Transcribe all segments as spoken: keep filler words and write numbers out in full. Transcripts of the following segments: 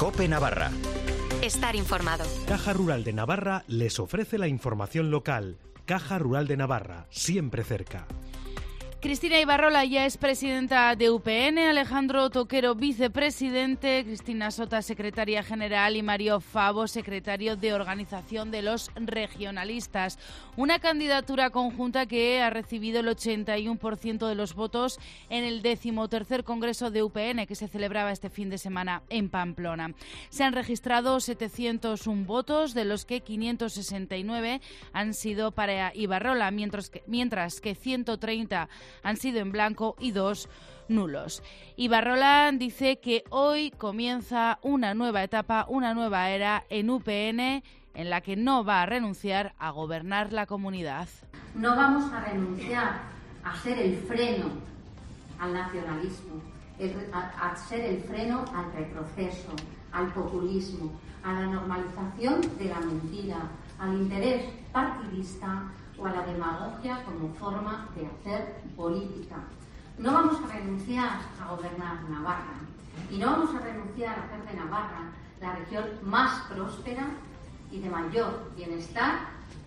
COPE Navarra. Estar informado. Caja Rural de Navarra les ofrece la información local. Caja Rural de Navarra, siempre cerca. Cristina Ibarrola ya es presidenta de U P N, Alejandro Toquero vicepresidente, Cristina Sota secretaria general y Mario Favo secretario de organización de los regionalistas. Una candidatura conjunta que ha recibido el ochenta y uno por ciento de los votos en el decimotercer Congreso de U P N que se celebraba este fin de semana en Pamplona. Se han registrado setecientos uno votos, de los que quinientos sesenta y nueve han sido para Ibarrola, mientras que, mientras que ciento treinta han sido en blanco y dos nulos. Ibarrola dice que hoy comienza una nueva etapa, una nueva era en U P N en la que no va a renunciar a gobernar la comunidad. No vamos a renunciar a ser el freno al nacionalismo, el, a, a ser el freno al retroceso, al populismo, a la normalización de la mentira, al interés partidista o a la demagogia como forma de hacer política. No vamos a renunciar a gobernar Navarra y no vamos a renunciar a hacer de Navarra la región más próspera y de mayor bienestar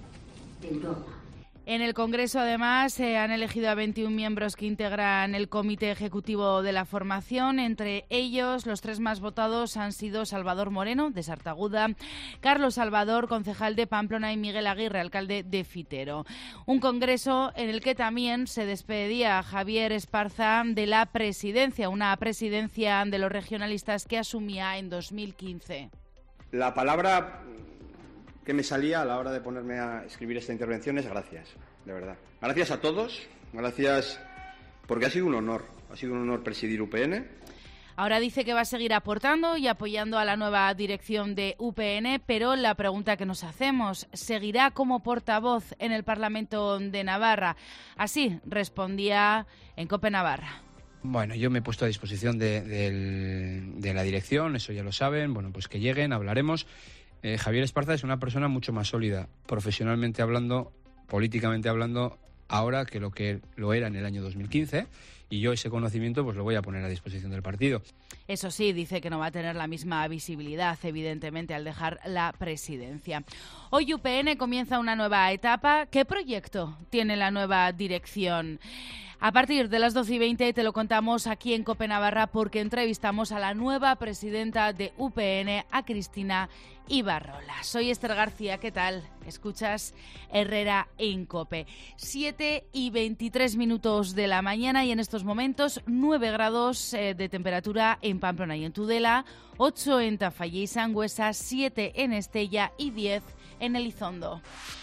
de Europa. En el Congreso, además, se han elegido a veintiún miembros que integran el Comité Ejecutivo de la Formación. Entre ellos, los tres más votados han sido Salvador Moreno, de Sartaguda, Carlos Salvador, concejal de Pamplona, y Miguel Aguirre, alcalde de Fitero. Un Congreso en el que también se despedía a Javier Esparza de la presidencia, una presidencia de los regionalistas que asumía en dos mil quince. La palabra que me salía a la hora de ponerme a escribir esta intervención es gracias, de verdad. Gracias a todos, gracias porque ha sido un honor, ha sido un honor presidir U P N. Ahora dice que va a seguir aportando y apoyando a la nueva dirección de U P N, pero la pregunta que nos hacemos, ¿seguirá como portavoz en el Parlamento de Navarra? Así respondía en COPE Navarra. Bueno, yo me he puesto a disposición de, de, de la dirección, eso ya lo saben, bueno, pues que lleguen, hablaremos. Eh, Javier Esparza es una persona mucho más sólida, profesionalmente hablando, políticamente hablando, ahora que lo que lo era en el año dos mil quince, y yo ese conocimiento pues lo voy a poner a disposición del partido. Eso sí, dice que no va a tener la misma visibilidad, evidentemente, al dejar la presidencia. Hoy U P N comienza una nueva etapa. ¿Qué proyecto tiene la nueva dirección? A partir de las doce y veinte te lo contamos aquí en COPE Navarra, porque entrevistamos a la nueva presidenta de U P N, a Cristina Ibarrola. Soy Esther García, ¿qué tal? Escuchas Herrera en COPE. siete y veintitrés minutos de la mañana y en estos momentos nueve grados eh, de temperatura en Pamplona y en Tudela, ocho en Tafalla y Sangüesa, siete en Estella y diez en Elizondo.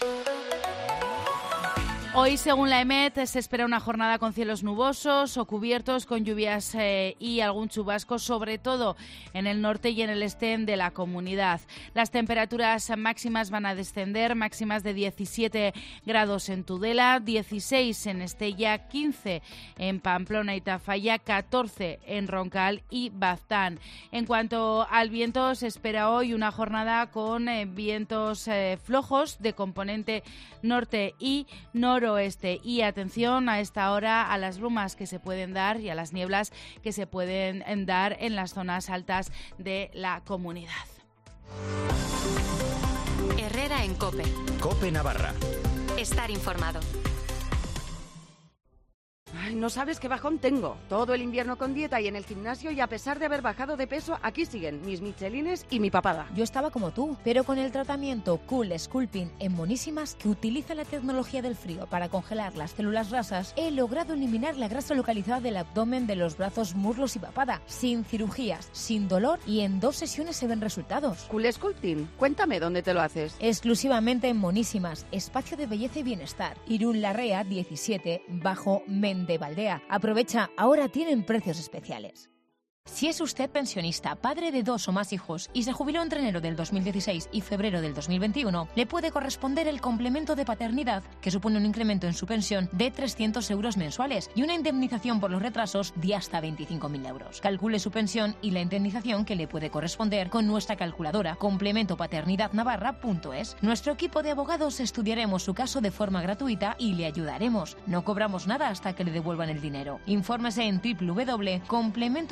Hoy, según la EMET, se espera una jornada con cielos nubosos o cubiertos con lluvias eh, y algún chubasco, sobre todo en el norte y en el este de la comunidad. Las temperaturas máximas van a descender, máximas de diecisiete grados en Tudela, dieciséis en Estella, quince en Pamplona y Tafalla, catorce en Roncal y Baztán. En cuanto al viento, se espera hoy una jornada con eh, vientos eh, flojos de componente norte y noroeste. Y atención a esta hora a las brumas que se pueden dar y a las nieblas que se pueden dar en las zonas altas de la comunidad. Herrera en COPE. COPE Navarra. Estar informado. Ay, no sabes qué bajón tengo. Todo el invierno con dieta y en el gimnasio, y a pesar de haber bajado de peso, aquí siguen mis michelines y mi papada. Yo estaba como tú, pero con el tratamiento Cool Sculpting en Monísimas, que utiliza la tecnología del frío para congelar las células grasas, he logrado eliminar la grasa localizada del abdomen, de los brazos, muslos y papada, sin cirugías, sin dolor, y en dos sesiones se ven resultados. Cool Sculpting, cuéntame dónde te lo haces. Exclusivamente en Monísimas, espacio de belleza y bienestar. Irún Larrea diecisiete, bajo Mende Valdea. Aprovecha, ahora tienen precios especiales. Si es usted pensionista, padre de dos o más hijos y se jubiló entre enero del dos mil dieciséis y febrero del dos mil veintiuno, le puede corresponder el complemento de paternidad, que supone un incremento en su pensión de trescientos euros mensuales y una indemnización por los retrasos de hasta veinticinco mil euros. Calcule su pensión y la indemnización que le puede corresponder con nuestra calculadora complemento paternidad navarra punto es. Nuestro equipo de abogados estudiaremos su caso de forma gratuita y le ayudaremos. No cobramos nada hasta que le devuelvan el dinero. Infórmese en doble u doble u doble u punto complemento paternidad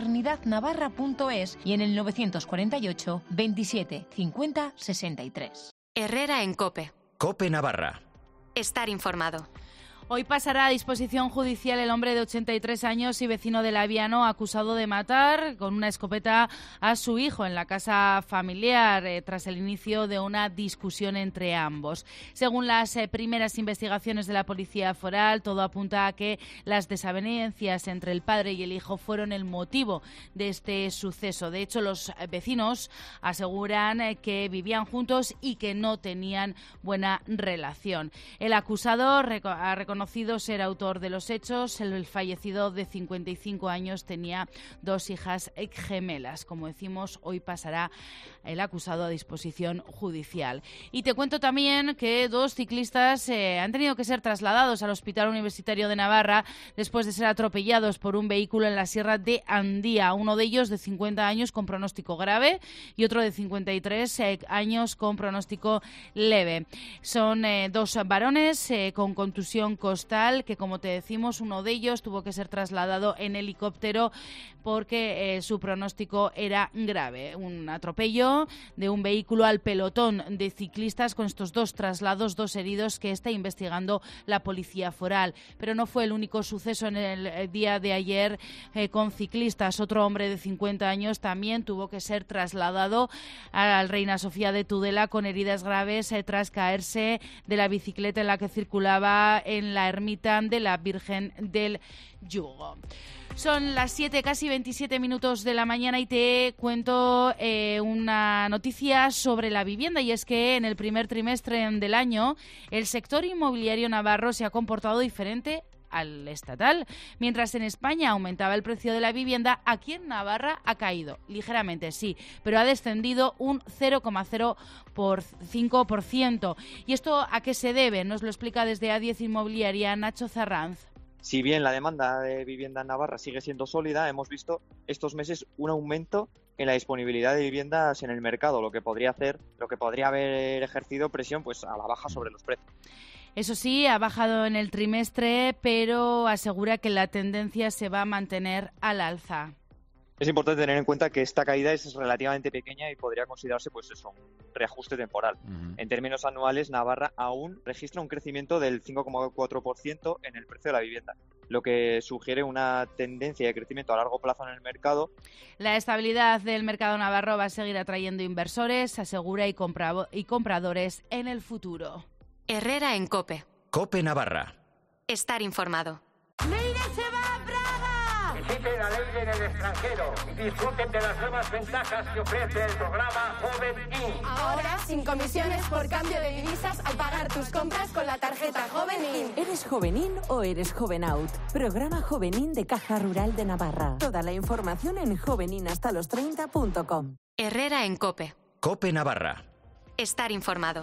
maternidad navarra punto es y en el novecientos cuarenta y ocho, veintisiete, cincuenta, sesenta y tres. Herrera en COPE. COPE Navarra. Estar informado. Hoy pasará a disposición judicial el hombre de ochenta y tres años y vecino de Laviano, acusado de matar con una escopeta a su hijo en la casa familiar eh, tras el inicio de una discusión entre ambos. Según las eh, primeras investigaciones de la Policía Foral, todo apunta a que las desavenencias entre el padre y el hijo fueron el motivo de este suceso. De hecho, los vecinos aseguran eh, que vivían juntos y que no tenían buena relación. El acusado reco- ha reconocido conocido ser autor de los hechos. El fallecido de cincuenta y cinco años tenía dos hijas gemelas. Como decimos, hoy pasará el acusado a disposición judicial. Y te cuento también que dos ciclistas eh, han tenido que ser trasladados al Hospital Universitario de Navarra después de ser atropellados por un vehículo en la Sierra de Andía. Uno de ellos de cincuenta años con pronóstico grave y otro de cincuenta y tres eh, años con pronóstico leve. Son eh, dos varones eh, con contusión costal, que como te decimos, uno de ellos tuvo que ser trasladado en helicóptero porque eh, su pronóstico era grave. Un atropello de un vehículo al pelotón de ciclistas con estos dos traslados, dos heridos que está investigando la Policía Foral. Pero no fue el único suceso en el día de ayer eh, con ciclistas. Otro hombre de cincuenta años también tuvo que ser trasladado al Reina Sofía de Tudela con heridas graves eh, tras caerse de la bicicleta en la que circulaba en la ermita de la Virgen del Yugo. Son las siete, casi veintisiete minutos de la mañana y te cuento eh, una noticia sobre la vivienda, y es que en el primer trimestre del año el sector inmobiliario navarro se ha comportado diferente al estatal. Mientras en España aumentaba el precio de la vivienda, aquí en Navarra ha caído ligeramente, sí, pero ha descendido un cero coma cero cinco por ciento. ¿Y esto a qué se debe? Nos lo explica desde A diez Inmobiliaria Nacho Zarranz. Si bien la demanda de vivienda en Navarra sigue siendo sólida, hemos visto estos meses un aumento en la disponibilidad de viviendas en el mercado, lo que podría hacer, lo que podría haber ejercido presión pues a la baja sobre los precios. Eso sí, ha bajado en el trimestre, pero asegura que la tendencia se va a mantener al alza. Es importante tener en cuenta que esta caída es relativamente pequeña y podría considerarse pues eso, un reajuste temporal. Uh-huh. En términos anuales, Navarra aún registra un crecimiento del cinco coma cuatro por ciento en el precio de la vivienda, lo que sugiere una tendencia de crecimiento a largo plazo en el mercado. La estabilidad del mercado navarro va a seguir atrayendo inversores, asegura, y, compra- y compradores en el futuro. Herrera en COPE. COPE Navarra. Estar informado. ¡Leire se va a Praga! Visiten a Leire en el extranjero y disfruten de las nuevas ventajas que ofrece el programa Joven In. Ahora, sin comisiones por cambio de divisas al pagar tus compras con la tarjeta Joven In. ¿Eres Jovenín o eres Joven Out? Programa Jovenín de Caja Rural de Navarra. Toda la información en jovenin hasta los treinta punto com. Herrera en COPE. COPE Navarra. Estar informado.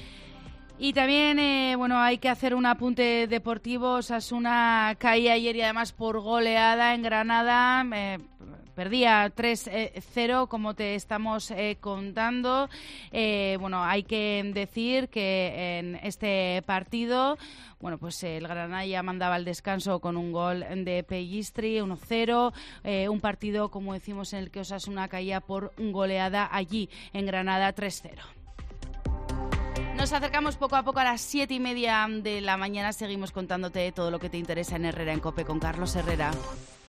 Y también, eh, bueno, hay que hacer un apunte deportivo. Osasuna caía ayer y además por goleada en Granada. Eh, perdía tres cero, como te estamos eh, contando. Eh, bueno, hay que decir que en este partido, bueno, pues el Granada ya mandaba al descanso con un gol de Pellistri, uno cero. Eh, un partido, como decimos, en el que Osasuna caía por goleada allí en Granada tres cero. Nos acercamos poco a poco a las siete y media de la mañana. Seguimos contándote todo lo que te interesa en Herrera en COPE con Carlos Herrera.